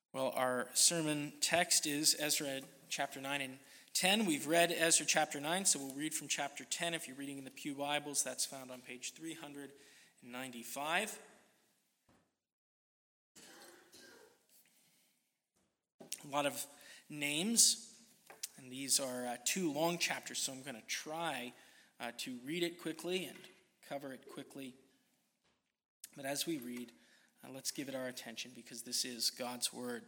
Well, our sermon text is Ezra chapter 9 and 10. We've read Ezra chapter 9, so we'll read from chapter 10. If you're reading in the Pew Bibles, that's found on page 395. A lot of names, and these are two long chapters, so I'm going to try to read it quickly and cover it quickly. But as we read, let's give it our attention because this is God's word.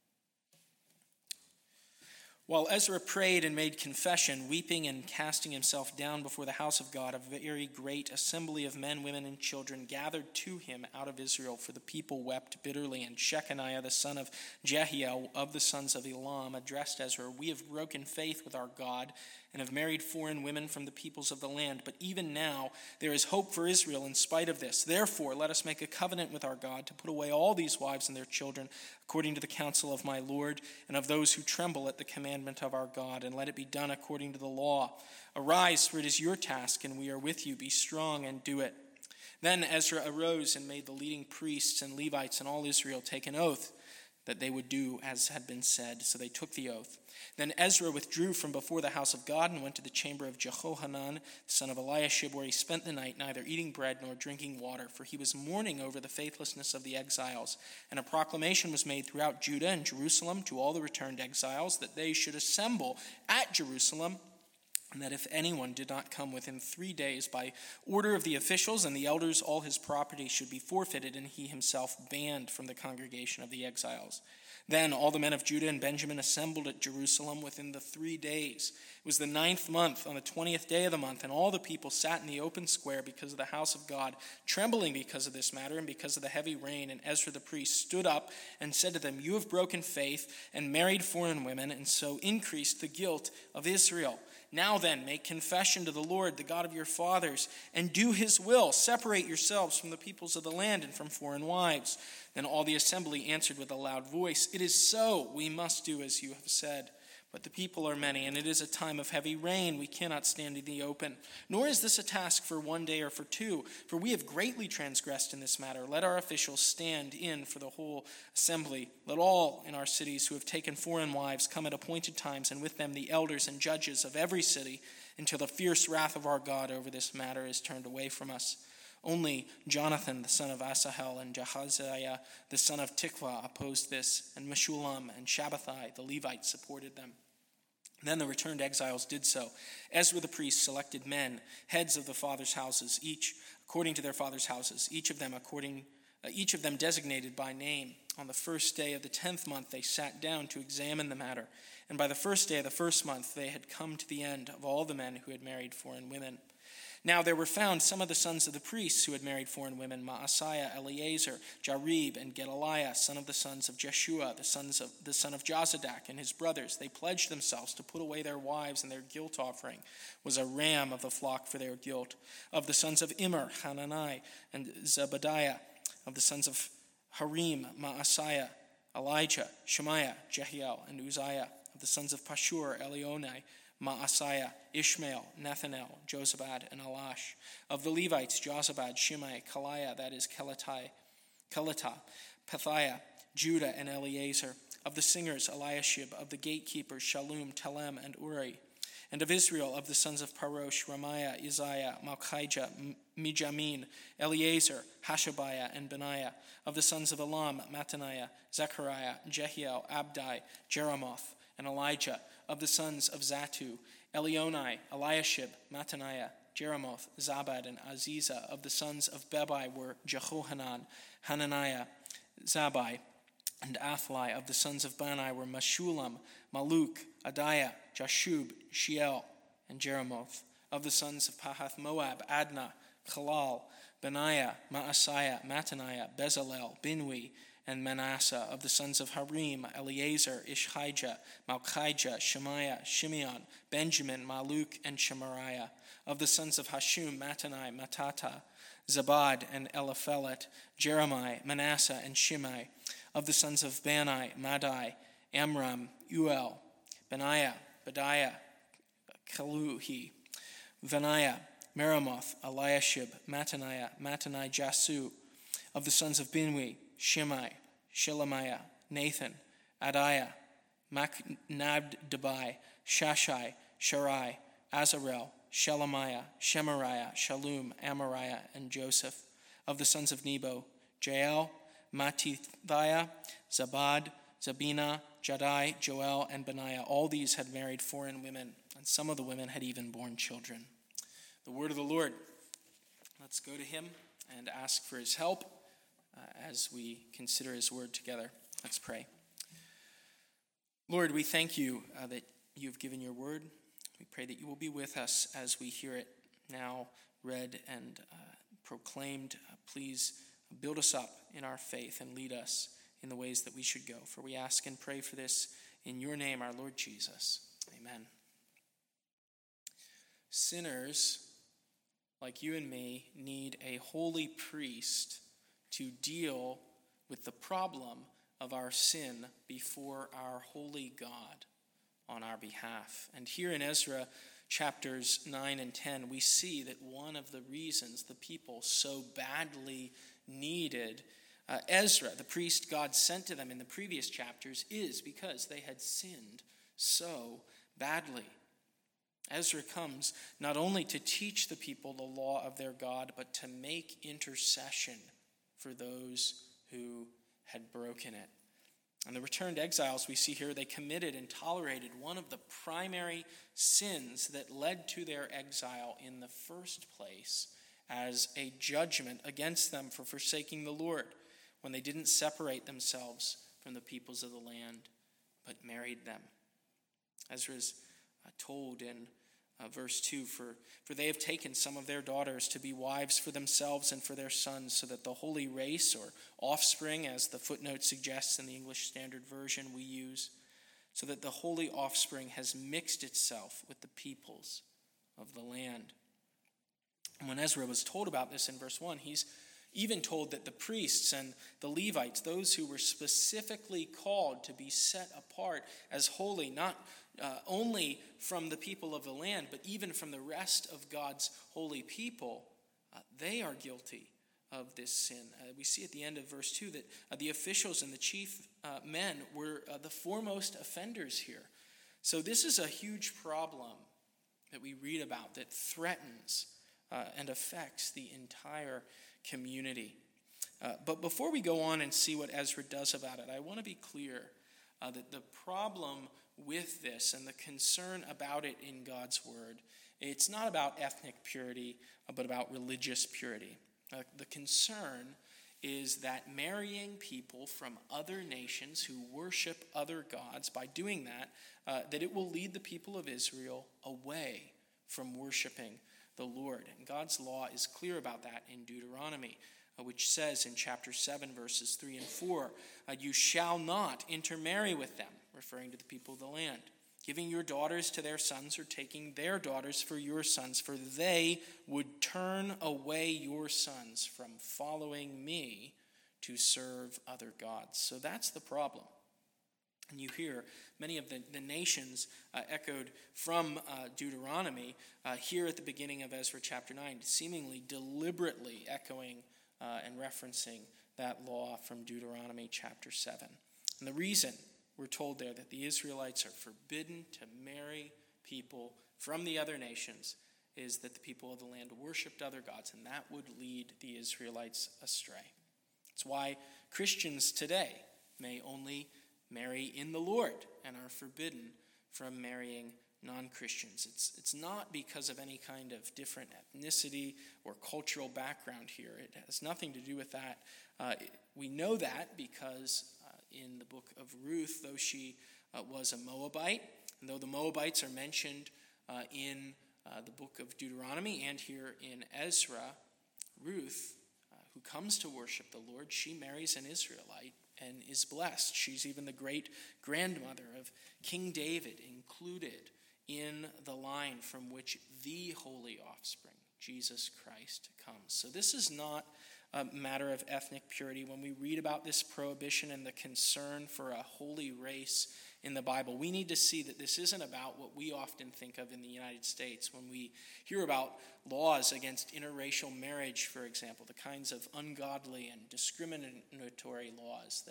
While Ezra prayed and made confession, weeping and casting himself down before the house of God, a very great assembly of men, women, and children gathered to him out of Israel, for the people wept bitterly. And Shechaniah, the son of Jehiel, of the sons of Elam, addressed Ezra, "We have broken faith with our God and have married foreign women from the peoples of the land. But even now there is hope for Israel in spite of this. Therefore, let us make a covenant with our God to put away all these wives and their children, according to the counsel of my Lord and of those who tremble at the commandment of our God, and let it be done according to the law. Arise, for it is your task, and we are with you. Be strong and do it." Then Ezra arose and made the leading priests and Levites and all Israel take an oath that they would do as had been said. So they took the oath. Then Ezra withdrew from before the house of God and went to the chamber of Jehohanan, the son of Eliashib, where he spent the night, neither eating bread nor drinking water, for he was mourning over the faithlessness of the exiles. And a proclamation was made throughout Judah and Jerusalem to all the returned exiles that they should assemble at Jerusalem, and that if anyone did not come within 3 days by order of the officials and the elders, all his property should be forfeited, and he himself banned from the congregation of the exiles. Then all the men of Judah and Benjamin assembled at Jerusalem within the 3 days. It was the 9th month, on the 20th day of the month, and all the people sat in the open square because of the house of God, trembling because of this matter and because of the heavy rain. And Ezra the priest stood up and said to them, "You have broken faith and married foreign women, and so increased the guilt of Israel. Now then, make confession to the Lord, the God of your fathers, and do his will. Separate yourselves from the peoples of the land and from foreign wives." Then all the assembly answered with a loud voice, "It is so. We must do as you have said. But the people are many, and it is a time of heavy rain. We cannot stand in the open. Nor is this a task for 1 day or for 2, for we have greatly transgressed in this matter. Let our officials stand in for the whole assembly. Let all in our cities who have taken foreign wives come at appointed times, and with them the elders and judges of every city, until the fierce wrath of our God over this matter is turned away from us." Only Jonathan, the son of Asahel, and Jahaziah, the son of Tikvah, opposed this, and Meshullam and Shabbathai, the Levites, supported them. Then the returned exiles did so. Ezra the priest selected men, heads of the fathers' houses, each according to their fathers' houses, each of them designated by name. On the first day of the 10th month they sat down to examine the matter, and by the first day of the first month they had come to the end of all the men who had married foreign women. Now there were found some of the sons of the priests who had married foreign women, Maaseiah, Eleazar, Jarib, and Gedaliah, son of the sons of Jeshua, the son of Jozadak, and his brothers. They pledged themselves to put away their wives, and their guilt offering was a ram of the flock for their guilt. Of the sons of Immer, Hanani, and Zebadiah. Of the sons of Harim, Maaseiah, Elijah, Shemaiah, Jehiel, and Uzziah. Of the sons of Pashur, Elionai, Maaseiah, Ishmael, Nethanel, Jozabad, and Elash. Of the Levites, Jozabad, Shimei, Kaliah, that is Kelatah, Pethiah, Judah, and Eleazar. Of the singers, Eliashib. Of the gatekeepers, Shallum, Telem, and Uri. And of Israel, of the sons of Parosh, Ramiah, Isaiah, Malchijah, Mijamin, Eleazar, Hashabiah, and Benaiah. Of the sons of Elam, Mattaniah, Zechariah, Jehiel, Abdi, Jeremoth, and Elijah. Of the sons of Zatu, Elionai, Eliashib, Mattaniah, Jeremoth, Zabad, and Aziza. Of the sons of Bebai were Jehohanan, Hananiah, Zabai, and Athli. Of the sons of Bani were Meshullam, Maluk, Adiah, Jashub, Shiel, and Jeremoth. Of the sons of Pahath Moab, Adnah, Chalal, Benaiah, Maaseiah, Mattaniah, Bezalel, Binwi, and Manasseh. Of the sons of Harim, Eleazar, Ishijah, Malchijah, Shemaiah, Shimeon, Benjamin, Maluk, and Shemariah. Of the sons of Hashum, Mattanai, Matata, Zabad, and Eliphelet, Jeremiah, Manasseh, and Shimei. Of the sons of Bani, Madai, Amram, Uel, Benaiah, Bediah, Kaluhi, Vaniah, Meremoth, Eliashib, Mattaniah, Mattanai, Jasu. Of the sons of Binwi, Shimei, Shelemiah, Nathan, Adiah, Maknabdabai, Shashai, Sharai, Azarel, Shelemiah, Shemariah, Shalom, Amariah, and Joseph. Of the sons of Nebo, Jael, Mattithiah, Zabad, Zabina, Jaddai, Joel, and Benaiah. All these had married foreign women, and some of the women had even borne children. The word of the Lord. Let's go to him and ask for his help as we consider his word together. Let's pray. Lord, we thank you that you've given your word. We pray that you will be with us as we hear it now read and proclaimed. Please build us up in our faith and lead us in the ways that we should go. For we ask and pray for this in your name, our Lord Jesus. Amen. Sinners like you and me need a holy priest to deal with the problem of our sin before our holy God on our behalf. And here in Ezra chapters 9 and 10, we see that one of the reasons the people so badly needed Ezra, the priest God sent to them in the previous chapters, is because they had sinned so badly. Ezra comes not only to teach the people the law of their God, but to make intercession for those who had broken it. And the returned exiles we see here, they committed and tolerated one of the primary sins that led to their exile in the first place as a judgment against them for forsaking the Lord when they didn't separate themselves from the peoples of the land, but married them. Ezra's told in verse 2, for they have taken some of their daughters to be wives for themselves and for their sons, so that the holy race, or offspring, as the footnote suggests in the English Standard Version we use, so that the holy offspring has mixed itself with the peoples of the land. And when Ezra was told about this in verse 1, he's even told that the priests and the Levites, those who were specifically called to be set apart as holy, not only from the people of the land, but even from the rest of God's holy people, they are guilty of this sin. We see at the end of verse 2 that the officials and the chief men were the foremost offenders here. So this is a huge problem that we read about that threatens and affects the entire community. But before we go on and see what Ezra does about it, I want to be clear that the problem with this and the concern about it in God's word, it's not about ethnic purity, but about religious purity. The concern is that marrying people from other nations who worship other gods, by doing that, that it will lead the people of Israel away from worshiping the Lord. And God's law is clear about that in Deuteronomy, which says in chapter 7, verses 3 and 4, you shall not intermarry with them, referring to the people of the land, giving your daughters to their sons or taking their daughters for your sons, for they would turn away your sons from following me to serve other gods. So that's the problem. And you hear many of the nations echoed from Deuteronomy here at the beginning of Ezra chapter 9, seemingly deliberately echoing and referencing that law from Deuteronomy chapter 7. And the reason we're told there that the Israelites are forbidden to marry people from the other nations is that the people of the land worshipped other gods, and that would lead the Israelites astray. It's why Christians today may only marry in the Lord and are forbidden from marrying non-Christians. It's not because of any kind of different ethnicity or cultural background here. It has nothing to do with that. We know that because in the book of Ruth, though she was a Moabite, and though the Moabites are mentioned in the book of Deuteronomy and here in Ezra, Ruth, who comes to worship the Lord, she marries an Israelite and is blessed. She's even the great grandmother of King David, included in the line from which the holy offspring, Jesus Christ, comes. So this is not a matter of ethnic purity. When we read about this prohibition and the concern for a holy race in the Bible, we need to see that this isn't about what we often think of in the United States when we hear about laws against interracial marriage, for example, the kinds of ungodly and discriminatory laws that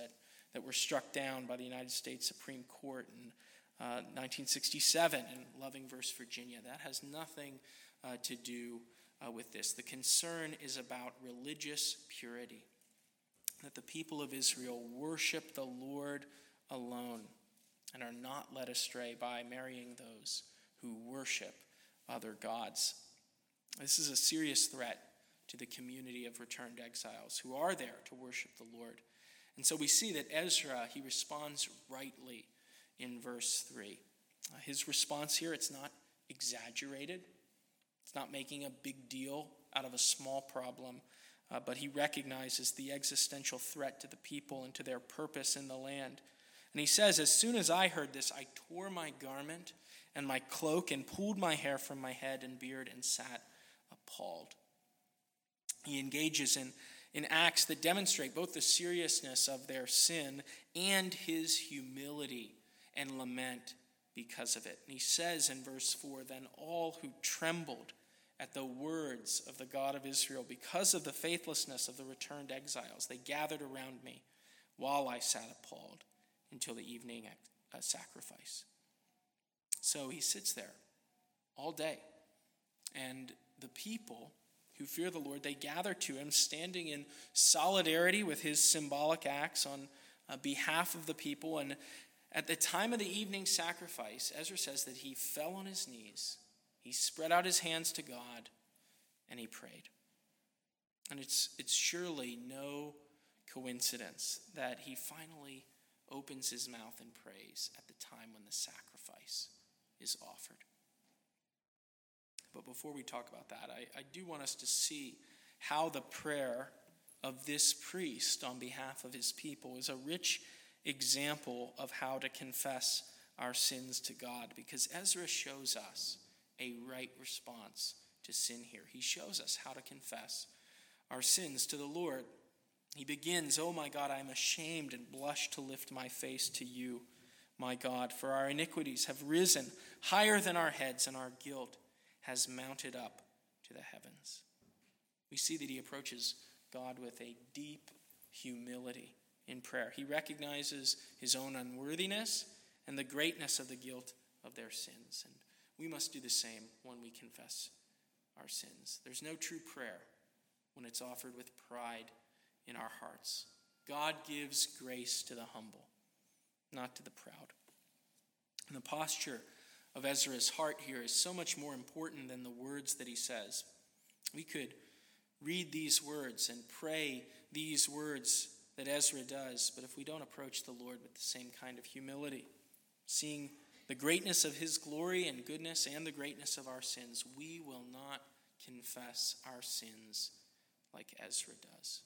that were struck down by the United States Supreme Court in 1967 in Loving-versus Virginia. That has nothing to do with this. The concern is about religious purity, that the people of Israel worship the Lord alone and are not led astray by marrying those who worship other gods. This is a serious threat to the community of returned exiles who are there to worship the Lord. And so we see that Ezra, he responds rightly in verse 3. His response here, it's not exaggerated. It's not making a big deal out of a small problem, but he recognizes the existential threat to the people and to their purpose in the land. And he says, as soon as I heard this, I tore my garment and my cloak and pulled my hair from my head and beard and sat appalled. He engages in acts that demonstrate both the seriousness of their sin and his humility and lament because of it. And he says in verse 4, then all who trembled at the words of the God of Israel because of the faithlessness of the returned exiles, they gathered around me while I sat appalled until the evening sacrifice. So he sits there all day, and the people who fear the Lord, they gather to him, standing in solidarity with his symbolic acts on behalf of the people. And at the time of the evening sacrifice, Ezra says that he fell on his knees, he spread out his hands to God, and he prayed. And it's surely no coincidence that he finally opens his mouth and prays at the time when the sacrifice is offered. But before we talk about that, I do want us to see how the prayer of this priest on behalf of his people is a rich example of how to confess our sins to God, because Ezra shows us a right response to sin here. He shows us how to confess our sins to the Lord. He begins, oh my God, I am ashamed and blush to lift my face to you, my God, for our iniquities have risen higher than our heads, and our guilt has mounted up to the heavens. We see that he approaches God with a deep humility in prayer. He recognizes his own unworthiness and the greatness of the guilt of their sins. And we must do the same when we confess our sins. There's no true prayer when it's offered with pride in our hearts. God gives grace to the humble, not to the proud. And the posture of Ezra's heart here is so much more important than the words that he says. We could read these words and pray these words that Ezra does, but if we don't approach the Lord with the same kind of humility, seeing the greatness of his glory and goodness and the greatness of our sins, we will not confess our sins like Ezra does.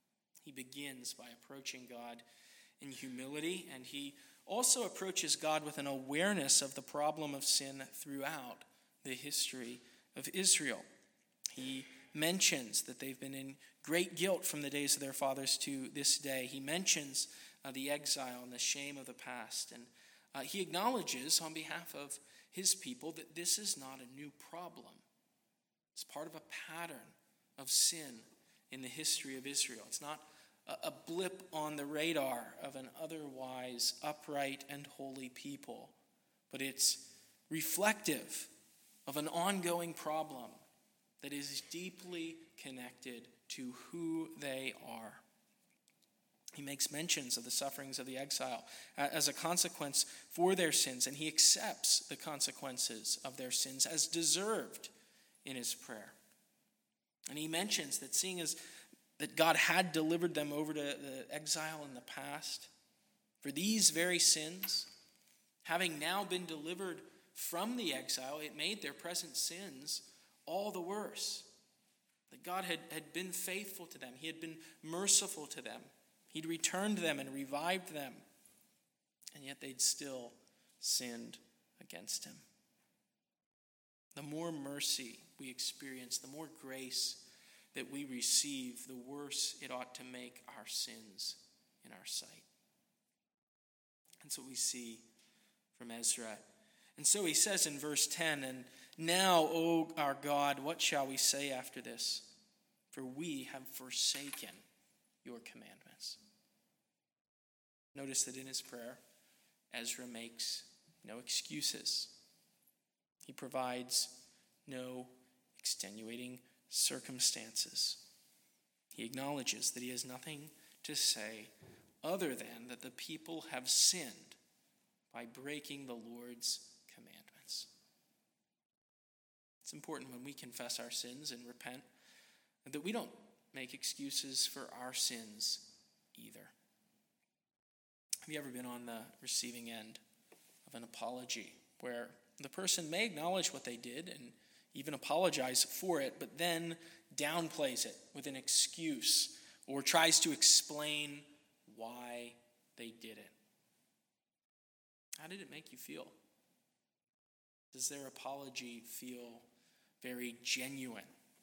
He begins by approaching God in humility, and he also approaches God with an awareness of the problem of sin throughout the history of Israel. He mentions that they've been in great guilt from the days of their fathers to this day. He mentions the exile and the shame of the past, and he acknowledges on behalf of his people that this is not a new problem. It's part of a pattern of sin in the history of Israel. It's not a blip on the radar of an otherwise upright and holy people, but it's reflective of an ongoing problem that is deeply connected to who they are. He makes mentions of the sufferings of the exile as a consequence for their sins, and he accepts the consequences of their sins as deserved in his prayer. And he mentions that seeing as that God had delivered them over to the exile in the past, for these very sins, having now been delivered from the exile, it made their present sins all the worse. That God had been faithful to them. He had been merciful to them. He'd returned them and revived them. And yet they'd still sinned against him. The more mercy we experience, the more grace that we receive, the worse it ought to make our sins in our sight. That's what we see from Ezra. And so he says in verse 10, and now, O our God, what shall we say after this? For we have forsaken your commandments. Notice that in his prayer, Ezra makes no excuses. He provides no extenuating circumstances. He acknowledges that he has nothing to say other than that the people have sinned by breaking the Lord's commandments. It's important when we confess our sins and repent that we don't make excuses for our sins either. Have you ever been on the receiving end of an apology where the person may acknowledge what they did and even apologize for it, but then downplays it with an excuse or tries to explain why they did it? How did it make you feel? Does their apology feel very genuine?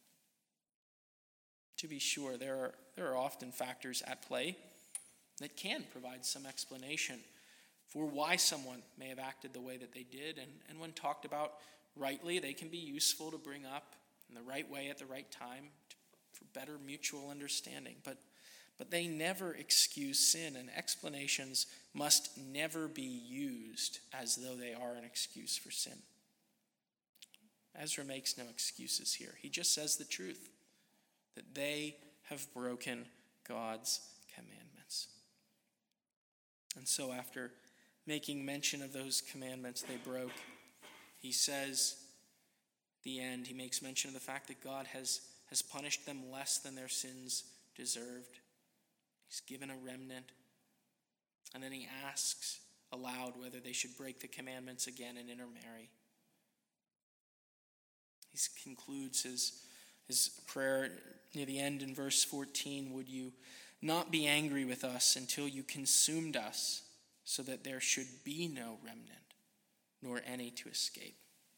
To be sure, there are often factors at play that can provide some explanation for why someone may have acted the way that they did. And when talked about rightly, they can be useful to bring up in the right way at the right time for better mutual understanding. But they never excuse sin, and explanations must never be used as though they are an excuse for sin. Ezra makes no excuses here. He just says the truth, that they have broken God's commandments. And so after making mention of those commandments they broke, he says, at the end, he makes mention of the fact that God has punished them less than their sins deserved. He's given a remnant. And then he asks aloud whether they should break the commandments again and intermarry. He concludes his prayer near the end in verse 14, "Would you not be angry with us until you consumed us, so that there should be no remnant, nor any to escape?"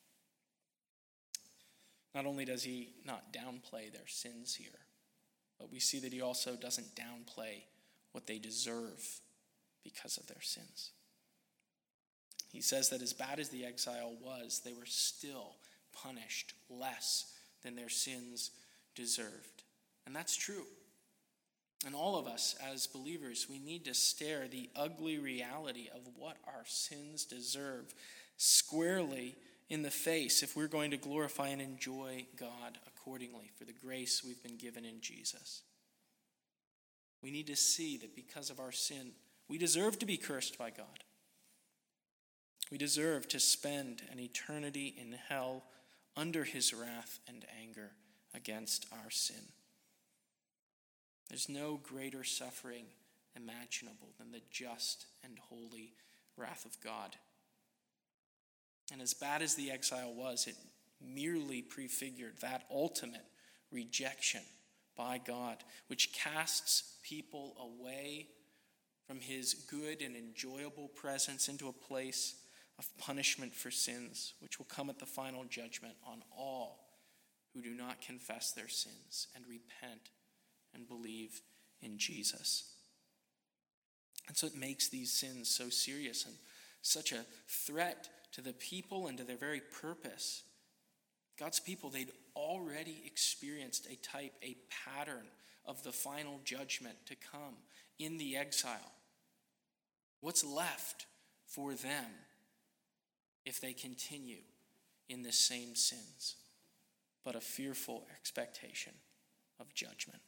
Not only does he not downplay their sins here, but we see that he also doesn't downplay what they deserve because of their sins. He says that as bad as the exile was, they were still punished less than their sins deserved. And that's true. And all of us as believers, we need to stare the ugly reality of what our sins deserve squarely in the face if we're going to glorify and enjoy God accordingly for the grace we've been given in Jesus. We need to see that because of our sin, we deserve to be cursed by God. We deserve to spend an eternity in hell under his wrath and anger against our sin. There's no greater suffering imaginable than the just and holy wrath of God. And as bad as the exile was, it merely prefigured that ultimate rejection by God, which casts people away from his good and enjoyable presence into a place of punishment for sins, which will come at the final judgment on all who do not confess their sins and repent and believe in Jesus. And so it makes these sins so serious and such a threat to the people and to their very purpose. God's people, they'd already experienced a pattern of the final judgment to come in the exile. What's left for them if they continue in the same sins? But a fearful expectation of judgment.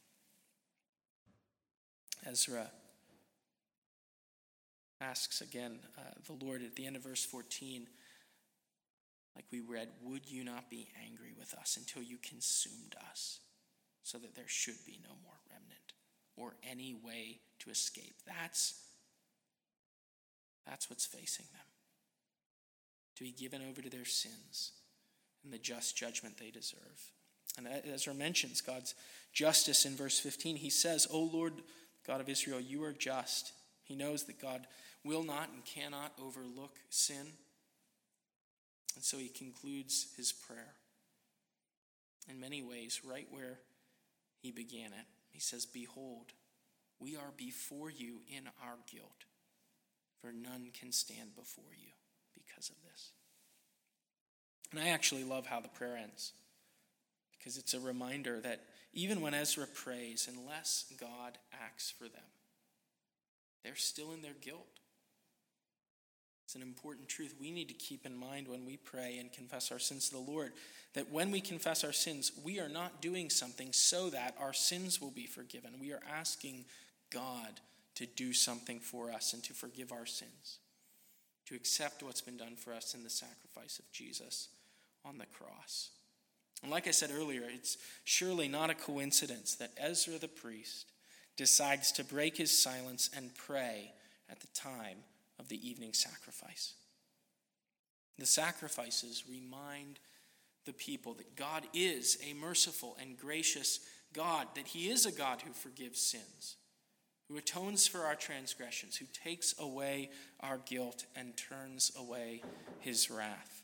Ezra asks again the Lord at the end of verse 14, like we read, "Would you not be angry with us until you consumed us, so that there should be no more remnant or any way to escape?" That's what's facing them. To be given over to their sins and the just judgment they deserve. And Ezra mentions God's justice in verse 15. He says, "O Lord, God of Israel, you are just." He knows that God will not and cannot overlook sin. And so he concludes his prayer in many ways right where he began it. He says, "Behold, we are before you in our guilt, for none can stand before you because of this." And I actually love how the prayer ends, because it's a reminder that even when Ezra prays, unless God acts for them, they're still in their guilt. It's an important truth we need to keep in mind when we pray and confess our sins to the Lord, that when we confess our sins, we are not doing something so that our sins will be forgiven. We are asking God to do something for us and to forgive our sins, to accept what's been done for us in the sacrifice of Jesus on the cross. And like I said earlier, it's surely not a coincidence that Ezra the priest decides to break his silence and pray at the time of the evening sacrifice. The sacrifices remind the people that God is a merciful and gracious God, that he is a God who forgives sins, who atones for our transgressions, who takes away our guilt and turns away his wrath.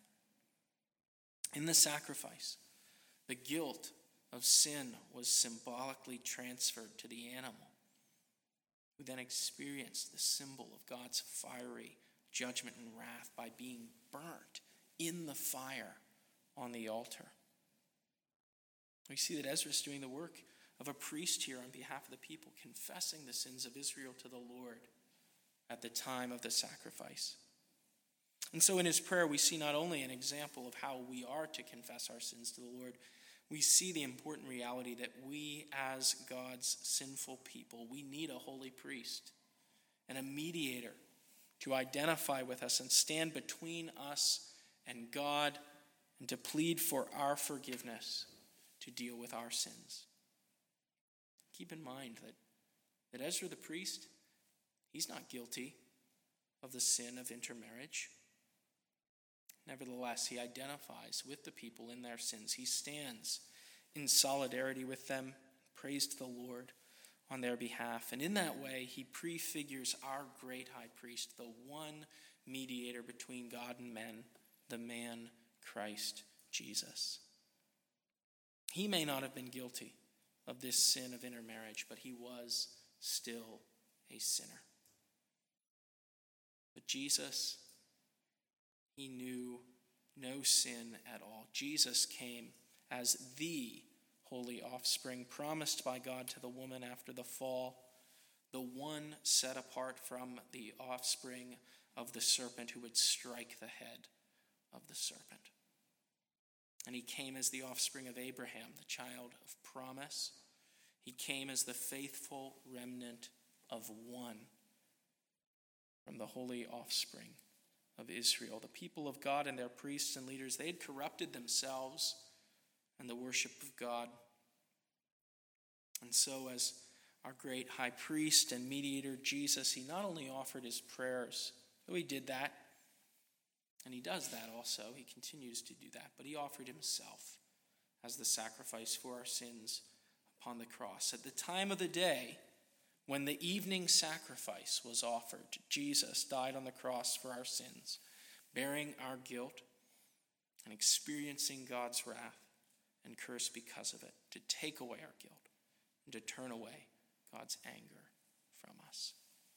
In the sacrifice, the guilt of sin was symbolically transferred to the animal, who then experienced the symbol of God's fiery judgment and wrath by being burnt in the fire on the altar. We see that Ezra is doing the work of a priest here on behalf of the people, confessing the sins of Israel to the Lord at the time of the sacrifice. And so in his prayer, we see not only an example of how we are to confess our sins to the Lord, we see the important reality that we, as God's sinful people, we need a holy priest and a mediator to identify with us and stand between us and God and to plead for our forgiveness, to deal with our sins. Keep in mind that Ezra the priest, he's not guilty of the sin of intermarriage. Nevertheless, he identifies with the people in their sins. He stands in solidarity with them, prays to the Lord on their behalf. And in that way, he prefigures our great high priest, the one mediator between God and men, the man Christ Jesus. He may not have been guilty of this sin of intermarriage, but he was still a sinner. But Jesus, he knew no sin at all. Jesus came as the holy offspring promised by God to the woman after the fall, the one set apart from the offspring of the serpent who would strike the head of the serpent. And he came as the offspring of Abraham, the child of promise. He came as the faithful remnant of one from the holy offspring of Israel. The people of God and their priests and leaders, they had corrupted themselves and the worship of God. And so as our great high priest and mediator Jesus, he not only offered his prayers, though he did that, and he does that also, he continues to do that, but he offered himself as the sacrifice for our sins upon the cross. At the time of the day when the evening sacrifice was offered, Jesus died on the cross for our sins, bearing our guilt and experiencing God's wrath and curse because of it, to take away our guilt and to turn away God's anger from us.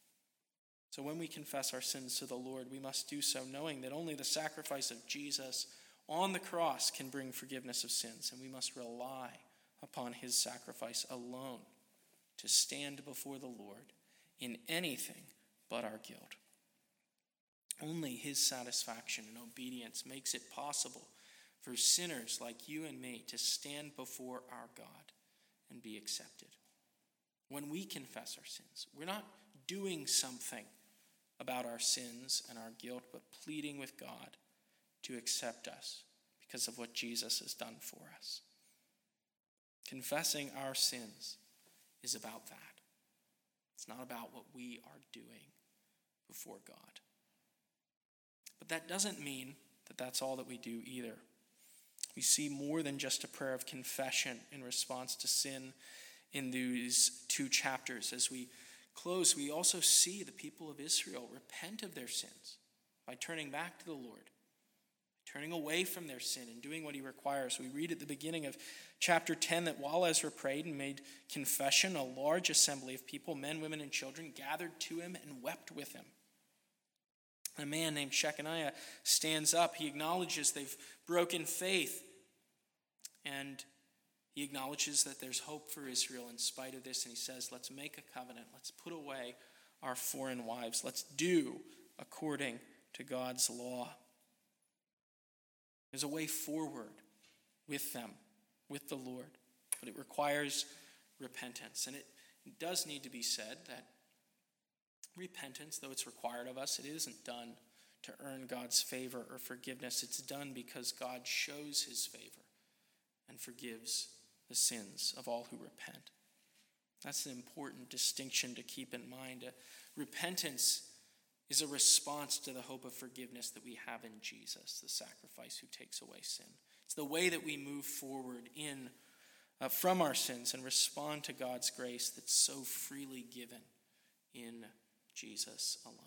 So when we confess our sins to the Lord, we must do so knowing that only the sacrifice of Jesus on the cross can bring forgiveness of sins, and we must rely upon his sacrifice alone to stand before the Lord in anything but our guilt. Only his satisfaction and obedience makes it possible for sinners like you and me to stand before our God and be accepted. When we confess our sins, we're not doing something about our sins and our guilt, but pleading with God to accept us because of what Jesus has done for us. Confessing our sins is about that. It's not about what we are doing before God. But that doesn't mean that that's all that we do either. We see more than just a prayer of confession in response to sin in these two chapters. As we close, we also see the people of Israel repent of their sins by turning back to the Lord, turning away from their sin and doing what he requires. We read at the beginning of chapter 10 that while Ezra prayed and made confession, a large assembly of people, men, women, and children, gathered to him and wept with him. A man named Shechaniah stands up. He acknowledges they've broken faith, and he acknowledges that there's hope for Israel in spite of this, and he says, let's make a covenant. Let's put away our foreign wives. Let's do according to God's law. There's a way forward with them, with the Lord, but it requires repentance. And it does need to be said that repentance, though it's required of us, it isn't done to earn God's favor or forgiveness. It's done because God shows his favor and forgives the sins of all who repent. That's an important distinction to keep in mind. Repentance is a response to the hope of forgiveness that we have in Jesus, the sacrifice who takes away sin. It's the way that we move forward from our sins and respond to God's grace that's so freely given in Jesus alone.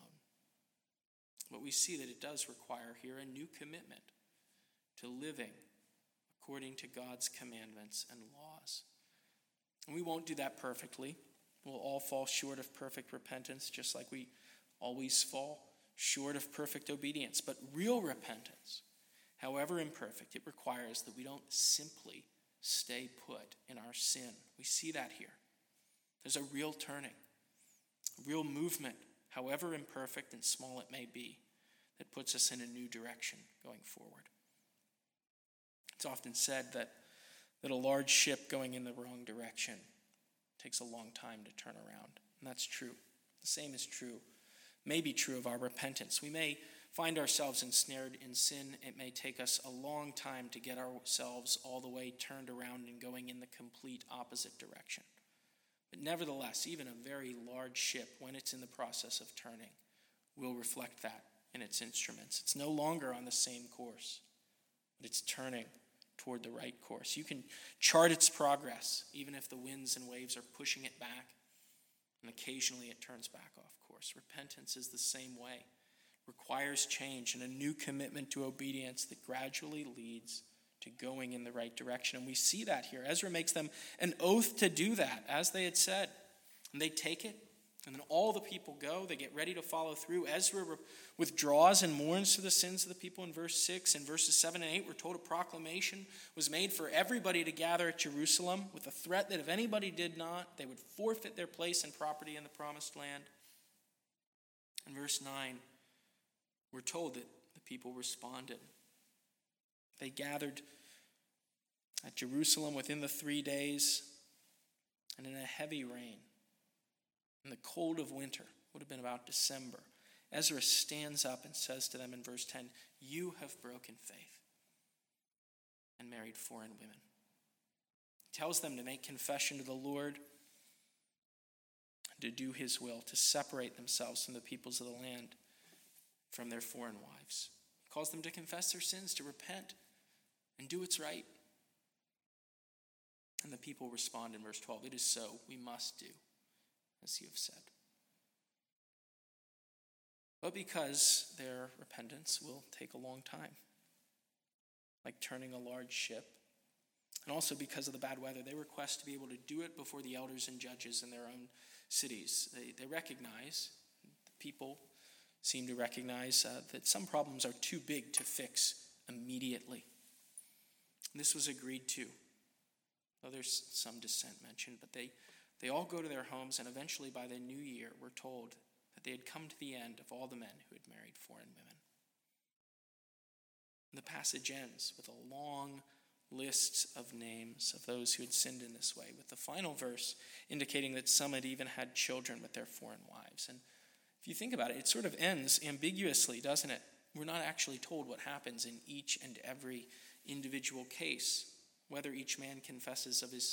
But we see that it does require here a new commitment to living according to God's commandments and laws. And we won't do that perfectly. We'll all fall short of perfect repentance, just like we always fall short of perfect obedience. But real repentance, however imperfect, it requires that we don't simply stay put in our sin. We see that here. There's a real turning, a real movement, however imperfect and small it may be, that puts us in a new direction going forward. It's often said that a large ship going in the wrong direction takes a long time to turn around. And that's true. The same is true, may be true of our repentance. We may find ourselves ensnared in sin. It may take us a long time to get ourselves all the way turned around and going in the complete opposite direction. But nevertheless, even a very large ship, when it's in the process of turning, will reflect that in its instruments. It's no longer on the same course, but it's turning toward the right course. You can chart its progress, even if the winds and waves are pushing it back, and occasionally it turns back off course. Repentance is the same way. Requires change and a new commitment to obedience that gradually leads to going in the right direction. And we see that here. Ezra makes them an oath to do that, as they had said. And they take it, and then all the people go. They get ready to follow through. Ezra withdraws and mourns for the sins of the people in verse 6. In verses 7 and 8, we're told a proclamation was made for everybody to gather at Jerusalem with a threat that if anybody did not, they would forfeit their place and property in the promised land. In verse 9, we're told that the people responded. They gathered at Jerusalem within the 3 days, and in a heavy rain, in the cold of winter, would have been about December, Ezra stands up and says to them in verse 10, "You have broken faith and married foreign women." He tells them to make confession to the Lord, to do his will, to separate themselves from the peoples of the land, from their foreign wives. He calls them to confess their sins, to repent, and do what's right. And the people respond in verse 12, "It is so, we must do as you have said." But because their repentance will take a long time, like turning a large ship, and also because of the bad weather, they request to be able to do it before the elders and judges in their own cities. They recognize, the people seem to recognize that some problems are too big to fix immediately. And this was agreed to, though there's some dissent mentioned, but they all go to their homes, and eventually by the new year, we're told that they had come to the end of all the men who had married foreign women. And the passage ends with a long list of names of those who had sinned in this way, with the final verse indicating that some had even had children with their foreign wives. And if you think about it, it sort of ends ambiguously, doesn't it? We're not actually told what happens in each and every individual case, whether each man confesses his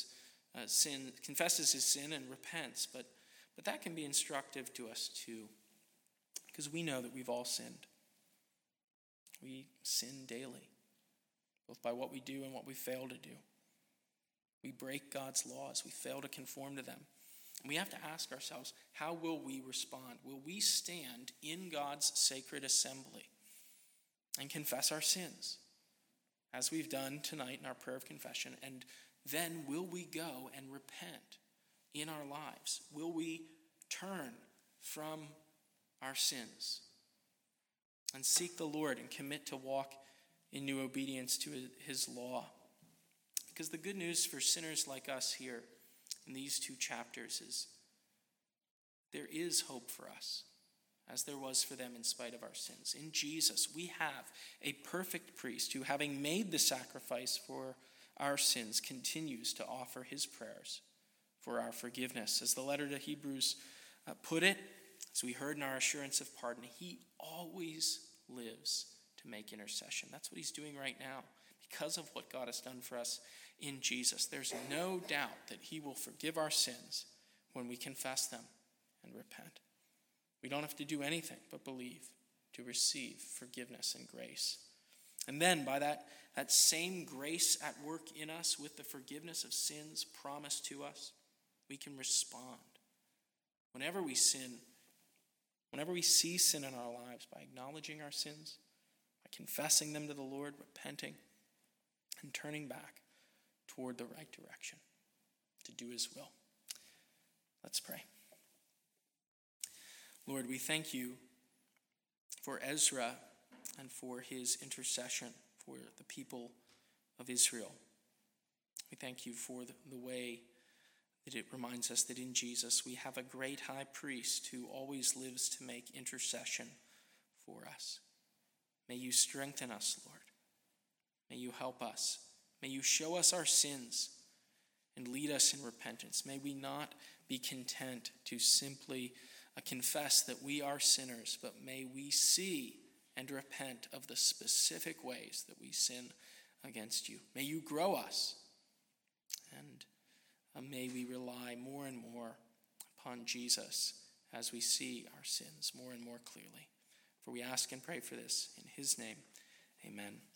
sin and repents, but that can be instructive to us too, because we know that we've all sinned. We sin daily, both by what we do and what we fail to do. We break God's laws. We fail to conform to them. And we have to ask ourselves, how will we respond? Will we stand in God's sacred assembly and confess our sins, as we've done tonight in our prayer of confession? And then will we go and repent in our lives? Will we turn from our sins and seek the Lord and commit to walk in new obedience to his law? Because the good news for sinners like us here in these two chapters is there is hope for us, as there was for them in spite of our sins. In Jesus, we have a perfect priest who, having made the sacrifice for our sins, continues to offer his prayers for our forgiveness. As the letter to Hebrews put it, as we heard in our assurance of pardon, he always lives to make intercession. That's what he's doing right now because of what God has done for us in Jesus. There's no doubt that he will forgive our sins when we confess them and repent. We don't have to do anything but believe to receive forgiveness and grace. And then by that same grace at work in us with the forgiveness of sins promised to us, we can respond. Whenever we sin, whenever we see sin in our lives, by acknowledging our sins, by confessing them to the Lord, repenting, and turning back toward the right direction to do his will. Let's pray. Lord, we thank you for Ezra and for his intercession for the people of Israel. We thank you for the way that it reminds us that in Jesus we have a great high priest who always lives to make intercession for us. May you strengthen us, Lord. May you help us. May you show us our sins and lead us in repentance. May we not be content to simply confess that we are sinners, but may we see and repent of the specific ways that we sin against you. May you grow us, and may we rely more and more upon Jesus as we see our sins more and more clearly. For we ask and pray for this in his name. Amen.